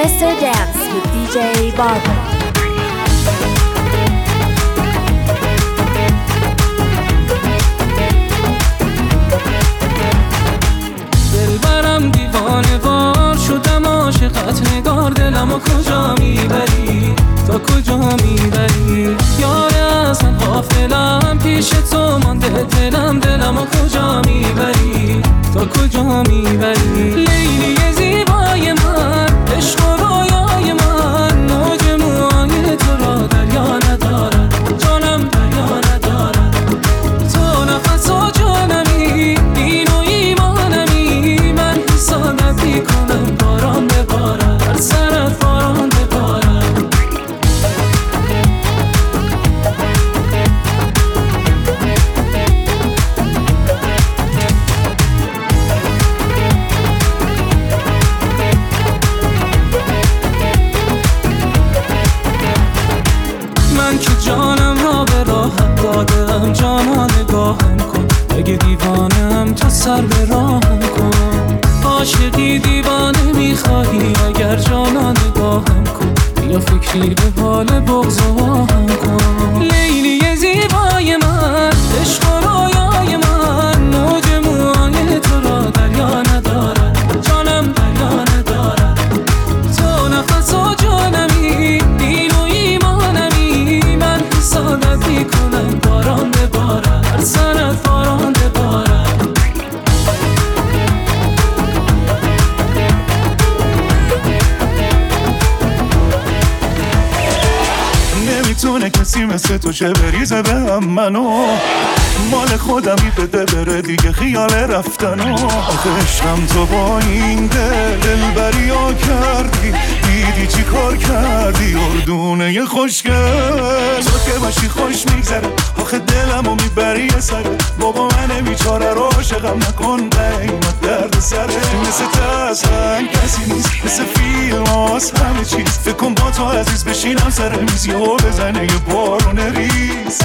Mr. Dance with DJ Barber. دلبرم دیوانه وار شدم عاشقت نگار دلمو کجا میبری تا کجا میبری یاره اصلا غافلم پیش تو مانده دلمو کجا میبری تا کجا میبری لیلی زیبای من عشق و رویای من موج موهای تو را دریا ندارد جانم دریا ندارد تو نفس و جانمی دین و ایمانمی من حسادت میکنم باران ببارد هر سرت باران ببارد من که جانم را به راحت دادم جانا نگاهم کن اگه دیوانم تا سر به راهم کن عاشقی دیوانه میخواهی اگر جانا نگاهم کن یا فکری به حال بغض و آهم کن لیلی زیبای من عشق و رویای من موج موهای تو را دریا ندارد جانم دریا ندارد تو نفس و جانمی دین و ایمانمی من حسادت میکنم باران ببارد هر سرت باران ببارد نمیتونه کسی مثل تو چه بریزه به هم منو مال خودمی بده بره دیگه خیال رفتنو آخه عشقم تو با این دلبری ها کردی دیدی چی کار کردی اردونه خوشگل تو که باشی خوش میگذره آخه دلمو میبری یه سره بابا من بیچاره رو عاشقم نکن قیمت درد سره مثل تسلن کسی نیست مثل فیلم هاست همه چیز فکر کن با تو عزیز بشینم سر میز یهو بزنه یه بارون ریز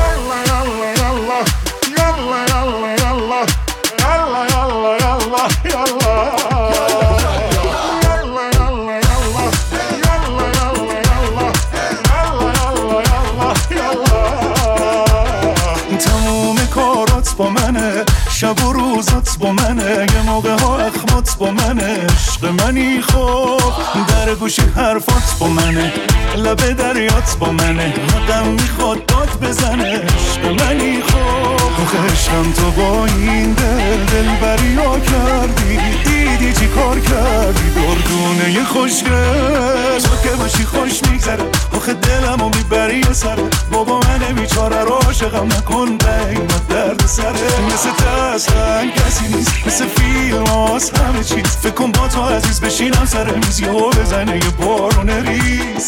تموم کارات با منه شب و روزات با منه یه موقع ها اخمات با منه عشق منی خوب در گوشی حرفات با منه لبه دریات با منه حقم میخواد داد بزنه عشق منی خوب آخه عشقم تو با این دلبری ها کردی دیدی چی کار کردی دردونه خوشگل تو که باشی خوش میگذره آخه دلمو میبری یه سره بابا من بیچاره رو عاشقم نکن قیمت درد سره مثل تسلن کسی نیست مثل فیلم هاست همه چیز فکر کن با تو عزیز بشینم سر میز یهو بزنه یه بارون ریز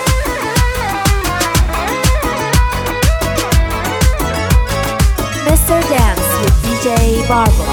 Mr. Dance with DJ Barber.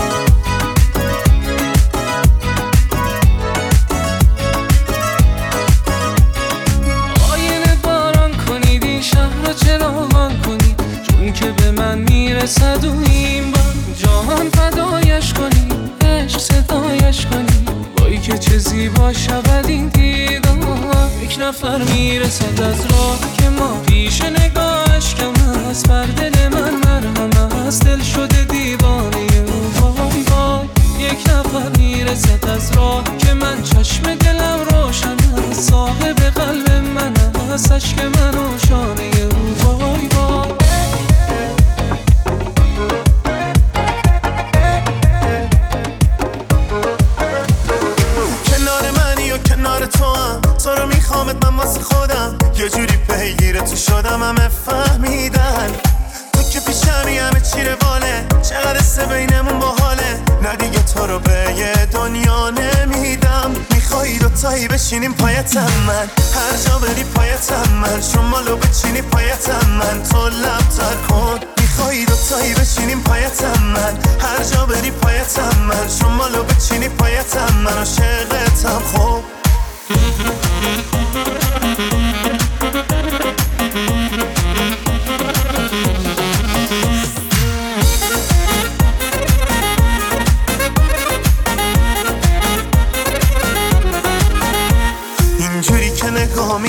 که به من میرسد و این بار جهان فدایش کنی عشق صدایش کنی وای که چه زیبا شود این دیدار یک نفر میرسد از راه که ما پیش نگاهش کم است بر دل من مرهم است دل شده دیوانه او وای وای یک نفر میرسد از راه که من چشم دلم روشن است صاحب قلب من است عشق من و شانه او وای وای تو رو میخوامت من واسه خودم یه جوری پیگیر تو شدم همه فهمیدن تو که پیشمی همه چی رواله چقدر سه بینمون باحاله نه دیگه تو رو به یه دنیا نمیدم میخوایی دوتایی بشینیم پایتم من هر جا بری پایتم من شمالو بچینی پایتم من تو لب تر کن میخوایی دوتایی بشینیم پایتم من هر جا بری پایتم من شمالو بچینی پایتم من عاشقتم خوب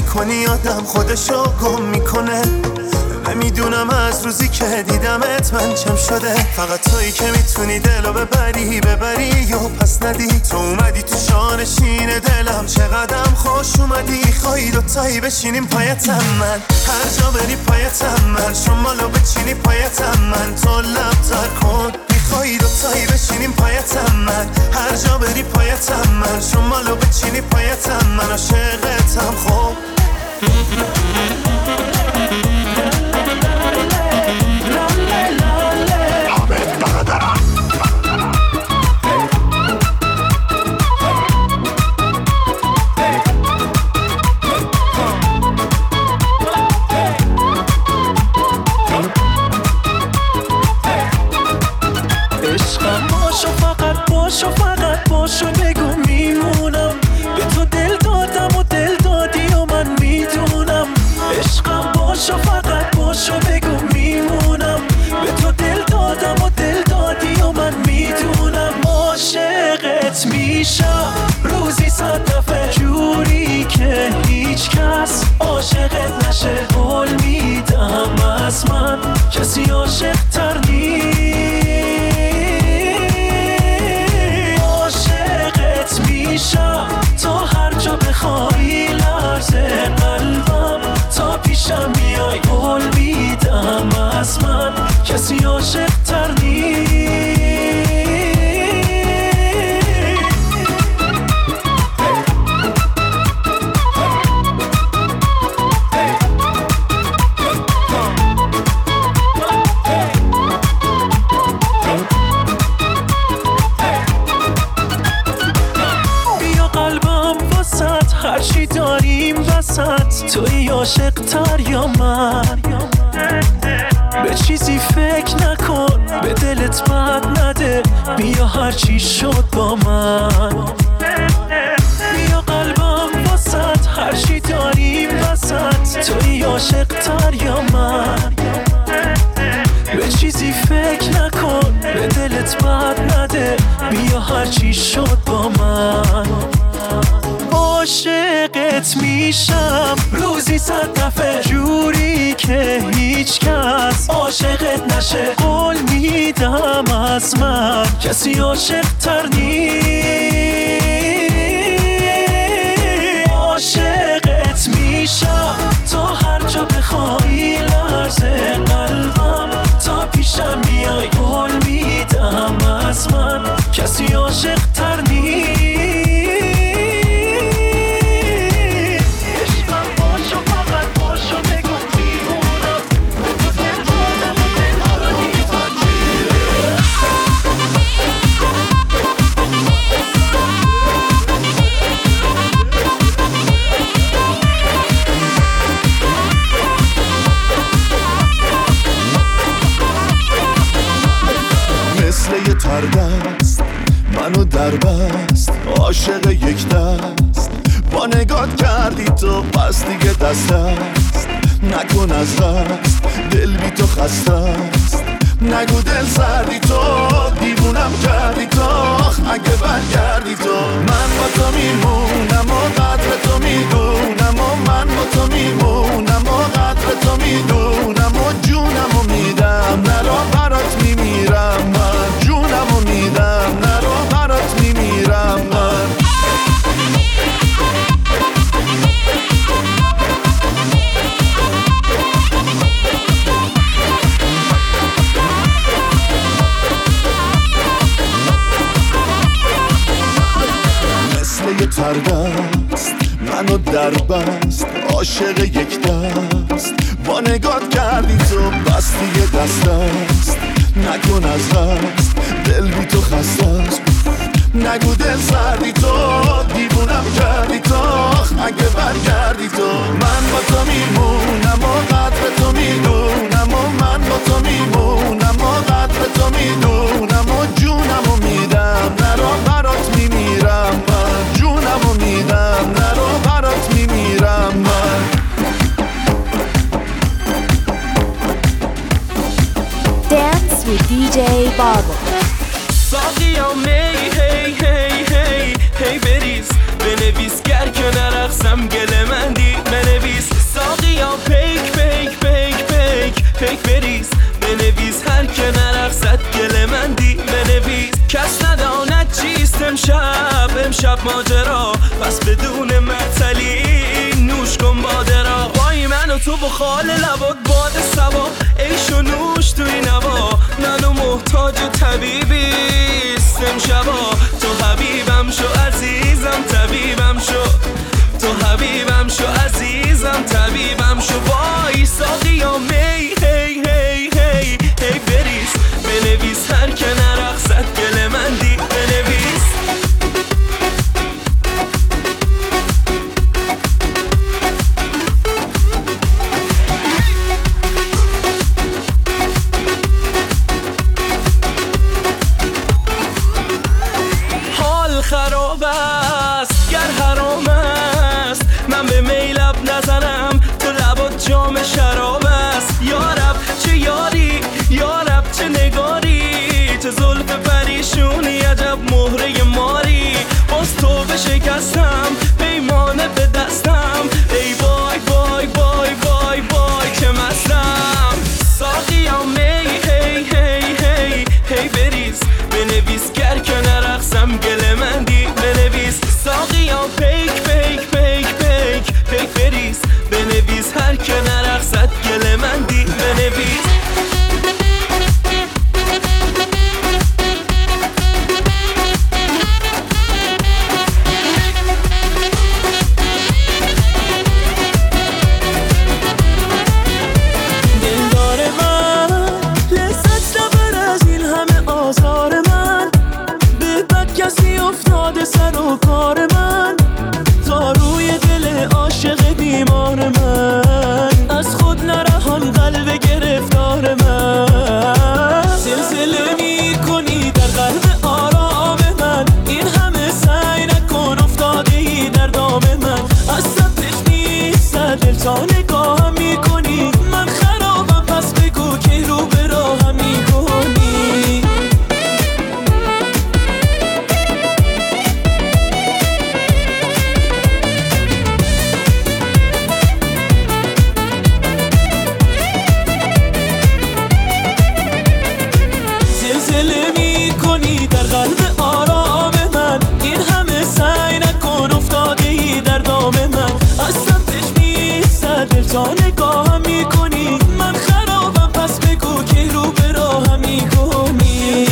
میکنی آدم خودشو گم میکنه. نمیدونم از روزی که دیدمت من چم شده. فقط تویی که میتونی دلو ببری و پس ندی. تو اومدی تو شانشین دلم، چقدرم خوش اومدی. خواهی دوتایی بشینیم پایتم من، هر جا بری پایتم من. شمالو بچینی پایتم من، تو لب تر کن. میخوایی دوتایی بشینیم پایتم من، هر جا بری پایتم من. شمالو بچینی پایتم من، عاشقتم خوب. عشقم فقط باشو بگو میمونم. به تو دل دادم و دل دادی و من میدونم. عشقم فقط باشو بگو میمونم. به تو دل دادم و دل دادی و من میدونم. عاشقت میشم روزی 100 دفعه، جوری که هیچ کس عاشقت نشه. قول میدم از من کسی عاشق تر نیست. میشم تا هر جا بخوای، لرزه قلبم تا پیشم میای. قول میدم از من کسی عاشق تر نیست. هرچی داریم وسط، توی عاشق تر یا من. به چیزی فکر نکن، به دلت بد نده. بیا هرچی شد با من. بیا قلبم وسط، هرچی داریم وسط، توی عاشق تر یا من. به چیزی فکر نکن، به دلت بد نده. بیا هرچی شد با من. عاشقت میشم روزی 100 دفعه، جوری که هیچ کس عاشقت نشه. قول میدم از من کسی عاشق تر نیست. عاشقت میشم تا هر جا بخوای، لرزه قلبم تا پیشم میای. قول میدم از من کسی عاشق تر نیست. مثل یه تردست منو در بست، عاشق یک دست. با نگات کردی تو پس دیگه دست است. نکن از دست، دل بی تو خسته است. نگو دل سردی تو، دیوونم کردی تو. اگه برگردی تو، من با تو میمونم و قدر تو میدونم. و من با تو میمونم و قدر تو میدونم. و جونم و میدم، نرو برات میمیرم من. جونم و میدم، نرو برات میمیرم من. مثل یه تردست منو در بست، عاشق یک دست. با نگات کردی تو بس دیگه دست است. نکن از دست، دل بی تو خسته است. نگو دل سردی تو، دیوونم کردی تو. اگه برگردی تو، من با تو میمونم و قدر تو میدونم. و من با تو میمونم و قدر تو میدونم. و جونم و میدم، نرو برات میمیرم من. جونم و میدم، نرو برات میمیرم من. Dance with DJ Barbo. ساقیا می هی هی هی هی بریز، بنویس گر که نرقصم گل من دی. امشب ماجرا، پس بدون معطلی نوش کن باده را. وای من و تو بخال لبات باد سبا، عیش و نوش توی نوا، منو محتاج طبیبیست امشبا. تو حبیبم شو عزیزم طبیبم شو، تو حبیبم شو عزیزم طبیبم شو. وای ساقیا می هی هی هی هی بریز، بنویس هر که نرقصد گل من دی بنویس. حال خراب است گر حرام است، من به میلب نزنم تو لبات جام شراب است. یارب چه یاری یارب چه نگاری، چه زلف پریشونی عجب مهره ماری. باز تو به شکستم پیمانه به دستم، ای وای وای وای وای وای که مستم. ساقیا می هی هی هی هی بریز، بنویس گر که نرقصم گل من دی بنویس. ساقیا پیک پیک پیک پیک پیک بریز، بنویس هر که نرقصد گل من دی بنویس. سر و کار من تا روی دل عاشق بیمار من، از خود نرهان قلب گرفتار من. زلزله می کنی در قلب آرام من، این همه سعی نکن افتاده ای در دام من. از سطح نیست دل تا نگاهم می کنی، من خرابم پس بگو که رو به راهم می کنی. تا نگاهم میکنی، من خرابم پس بگو که رو به راهم میکنی.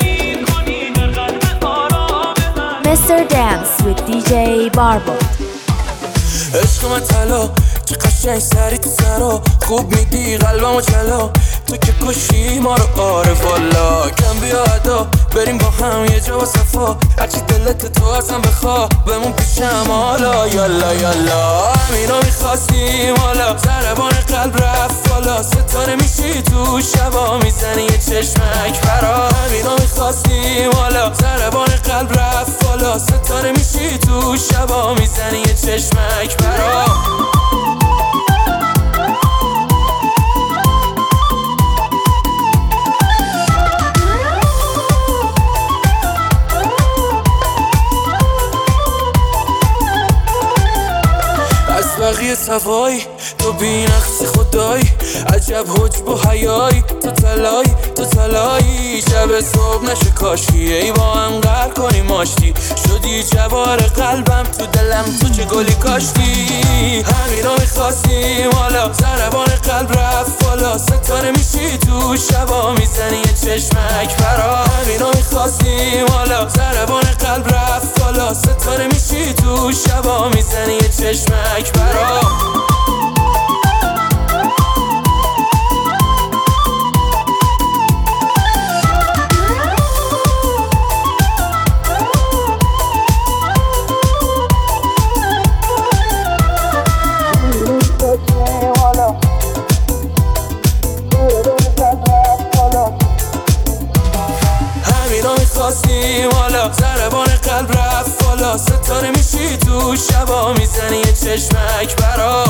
Mr. Dance with DJ Barbot. عشق من طلا که قشنگ سری تو سرا، خوب میدی قلبمو جلا، تو که کشی ما رو عارف والا. کم بیا ادا بریم با هم یه جا با صفا، هرچی دلت تو ازم بخوا بمون پیشم حالا. یالا یالا همینا میخواستیم حالا، ضربان قلب رفت بالا، ستاره میشی تو شبا میزنی یه چشمک برا. همینا میخواستیم حالا، ضربان قلب رفت بالا، ستاره میشی تو شبا میزنی یه چشمک برا. بقیه صفایی تو بی نقص خدایی، عجب حجب و حیایی، تو تلایی شب صبح نشه کاشی، ای با هم قهر کنی ماشتی، شدی جوار قلبم تو دلم تو چه گلی کاشتی. همینا میخواستیم حالا، ضربان قلب رفت بالا، ستاره میشی تو شبا میزنی یه چشمک برا. همینا میخواستیم حالا، ضربان قلب رفت بالا، ستاره میشی تو شبا میزنی یه چشمک برا. همینا میخواستیم حالا، ضربان قلب رفت بالا، ستاره میشی تو شبا میزنی یه چشمک برا.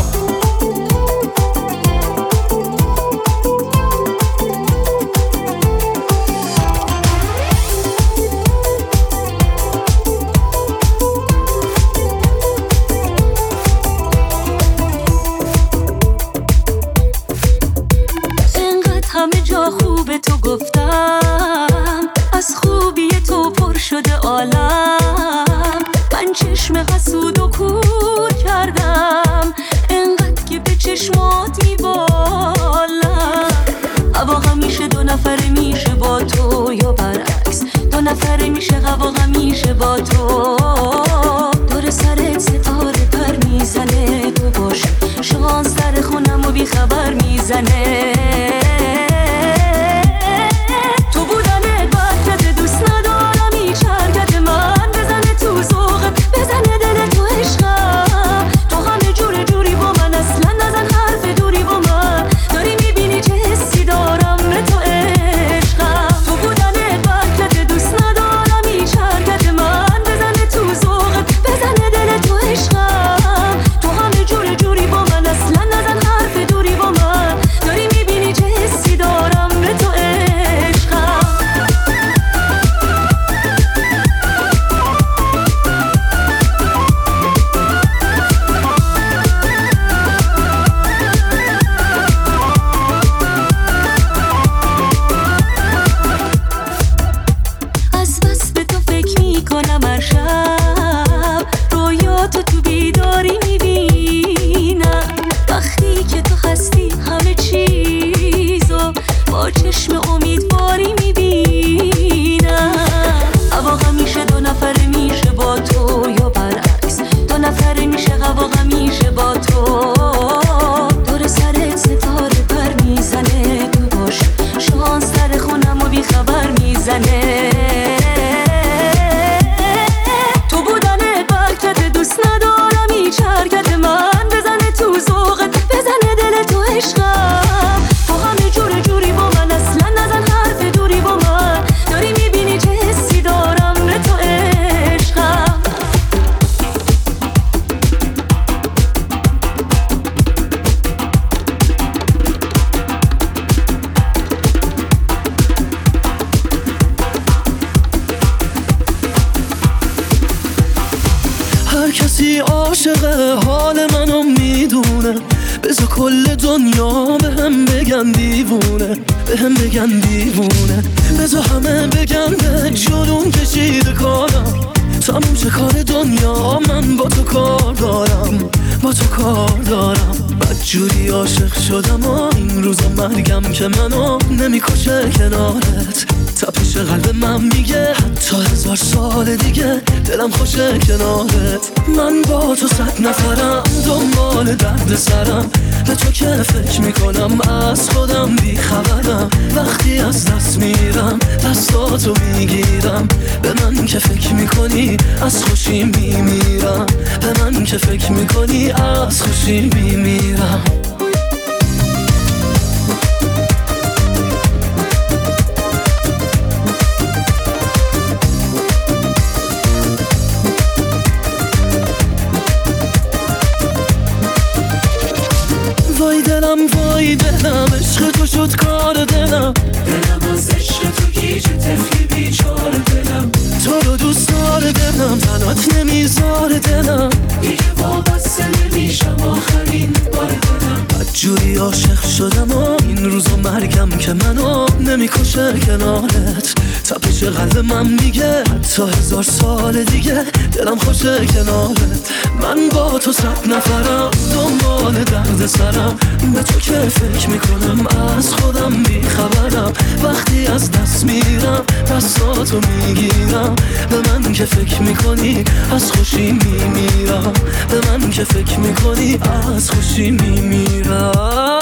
همه جا خوب تو گفتم، از خوبی تو پر شده عالم. من چشم حسود و کور کردم، انقدر که به چشمات میبالم. هوا همیشه دو نفره میشه با تو یا برعکس، دو نفره میشه هوا همیشه با تو. دور سرت ستاره پر میزنه، تو باشه شانس در خونم و بیخبر میزنه. تو بودنت برکت دوست ندارم، هیچ حرکت من بزنه تو ذوقت، بزنه دل تو عشقم. تو همه جور جوری با من، اصلا نزن حرف دوری با من. داری میبینی چه حسی دارم به تو عشقم. تو بودنت برکت دوست ندارم، هیچ حرکت من بزنه تو ذوقت، بزنه دل تو عشقم. تو همه جور جوری با من، اصلا نزن حرف دوری با من. داری میبینی چه حسی دارم به تو عشقم. از بس به تو فکر میکنم هر شب، رویاتو تو بیداری میبینم. وقتی که تو هستی همه چیزو با چشم امیدواری میبینم. هوا همیشه دو نفره میشه با تو یا برعکس، دو نفره میشه هوا همیشه با تو. دور سرت ستاره پر میزنه، تو باشه شانس در خونم و بیخبر میزنه. تو بودنت برکت دوست ندارم، هیچ حرکت من بزنه تو ذوقت، بزنه دل تو عشقم. تو همه جور جوری با من، اصلا نزن حرف دوری با من. داری میبینی چه حسی دارم به تو عشقم. هر کسی عاشق حال منو میدونه، بذار کل دنیا به هم بگن دیوونه، به هم بگن دیوونه. بذار همه بگن به جنون کشیده کارم، تموم چه کار دنیا، من با تو کار دارم، با تو کار دارم. بدجوری عاشق شدم و این روزا مرگم که منو نمیکشه کنارت. تپش قلب من میگه حتی 1000 سال دیگه دلم خوشه کنارت. من با تو 100 نفرم، دنبال درد سرم، به تو که فکر میکنم از خودم بیخبرم. وقتی از دست میرم دستاتو میگیرم، به من که فکر میکنی از خوشی میمیرم، به من که فکر میکنی از خوشی میمیرم. وای دلم وای دلم، عشق تو شد کار دلم. دلم از عشق تو گیج طفلی بیچاره دلم. تو رو دوست داره دلم، تنات نمیذاره دلم. دیگه وابسته نمیشم آخرین بار دلم. بدجوری عاشق شدم و این روزا مرگم که منو نمیکشه کنارت. تپش قلب من میگه حتی 1000 سال دیگه دلم خوشه کنارت. من با تو 100 نفرم، دنبال درد سرم، به تو که فکر میکنم از خودم بیخبرم. وقتی از دست میرم دستاتو میگیرم، به من که فکر میکنی از خوشی میمیرم، به من که فکر میکنی از خوشی میمیرم.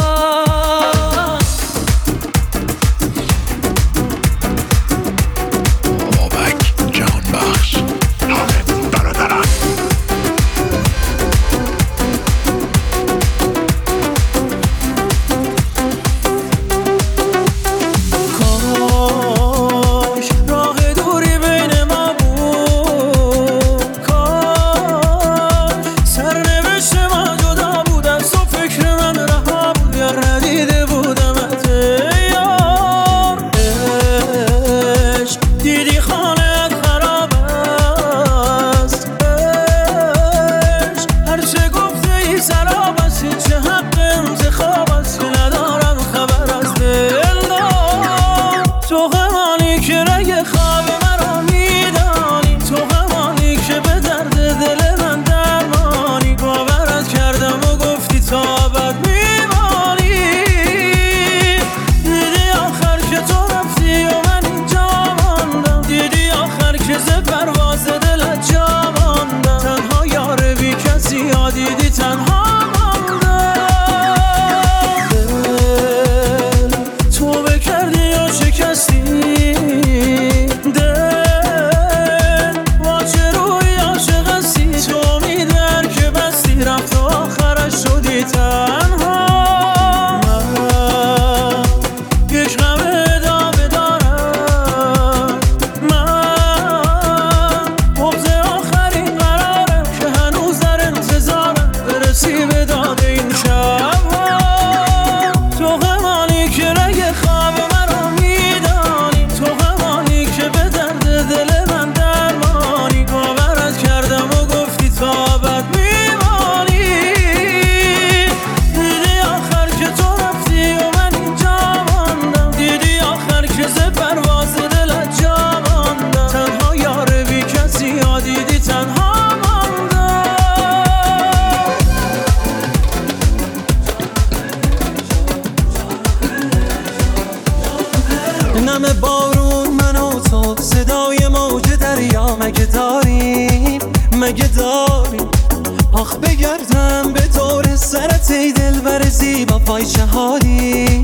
سرنوشت من جدا بود از تو، فکر من رها بود. مگه داریم آخ بگردم به دور سرت ای دلبر زیبا وای چه حالی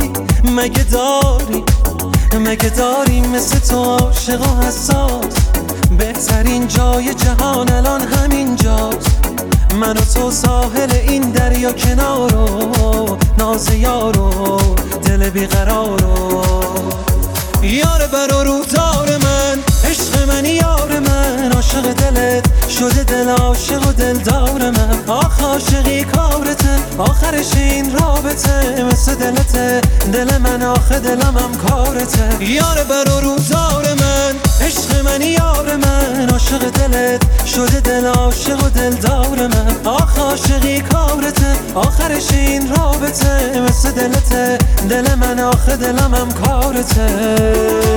مگه داریم مثل تو عاشق و حساس بهترین جای جهان الان همین جاست من و تو ساحل این دریا کنارو ناز یارو دل بیقرارو یار بر و روزار من عشق من یار من عاشق دلت شده دل عاشق و دلدار من آخ عاشقی کارته آخرش این رابطه مثل دلته دل من آخه دلم هم کارته یار بر و روزار من عشق من یار من عاشق دلت شده دل عاشق و دلدار من آخ عاشقی کارته آخرش این رابطه مثل دلته دل من آخه دلم هم کارته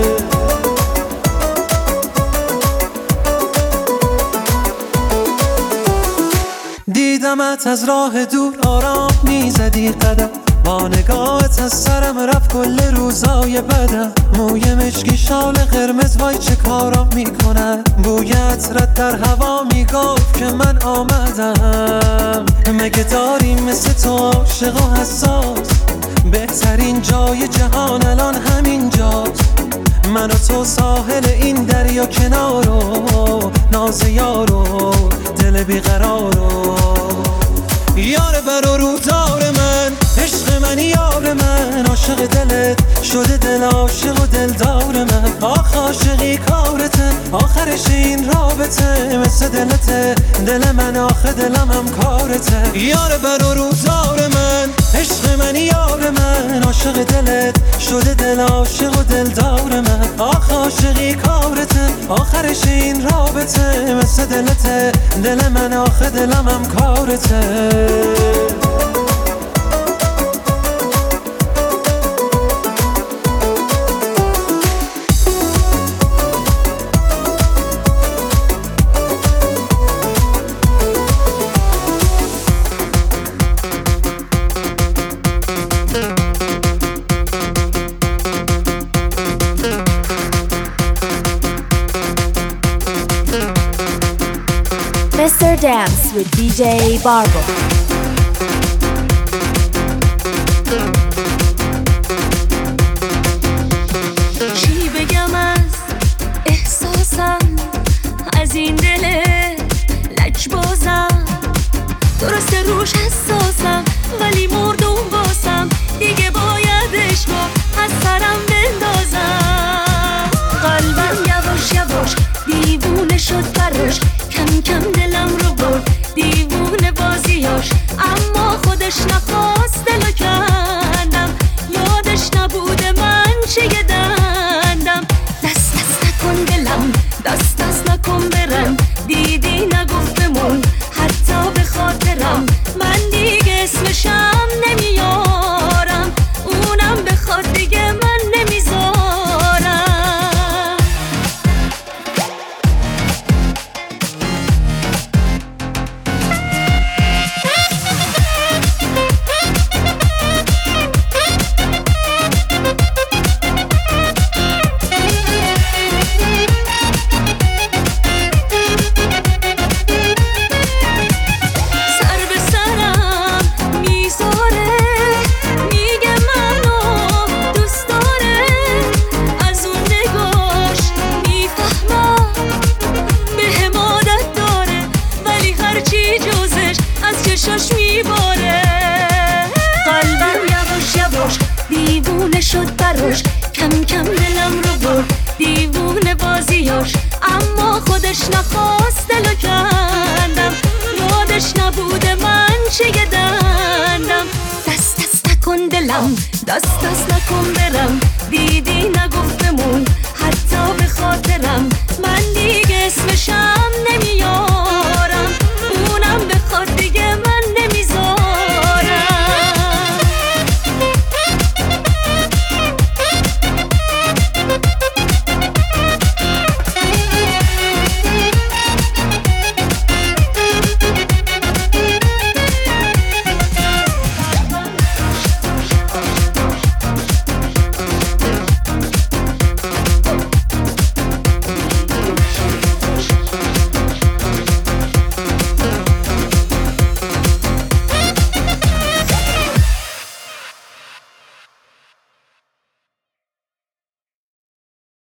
دیدمت از راه دور آرام میزدی قدم با نگاهت از سرم رفت کل روزای بدم موی مشکی شال قرمز وای چه کارا میکنن بوی عطرت در هوا میگفت که من آمدم مگه داریم مثل تو عاشق و حساس بهترین جای جهان الان همین جاست من و تو ساحل این دریا کنارو ناز یارو دل بیقرارو یار بر و روزار من عشق من یار من عاشق دلت شده دل عاشق و دلدار من آخ عاشقی کارته آخرش این رابطه مثل دلته دل من آخه دلم هم کارته یار بر و روزار من عشق من یار من عاشق دلت شده دل عاشق و دلدار من آخ عاشقی کارته آخرش این رابطه مثل دلته دل من آخه دلم هم کارته Mr. Dance with DJ Barbo. چی بگم از احساسم از این دل لجبازم درسته روش حساسم ولی مردم باسم دیگه باید عشقو از سرم بندازم قلبم یواش یواش دیوونه شد براش کم کم دلم رو برد دیوونه بازیاش اما خودش نخواست دلو کندم یادش نبوده من چه دندم دست دست نکن دلم دست دست نکن برم دیدی نگفت بمون حتی به خاطرم من دیگه اسمشم نمیارم اونم بخواد دیگه من نمیذارم شد براش کم کم دلم رو برد دیوونه بازیاش اما خودش نخواست دلو کندم یادش نبوده من چه دندم دست دست نکن دلم دست دست نکن برم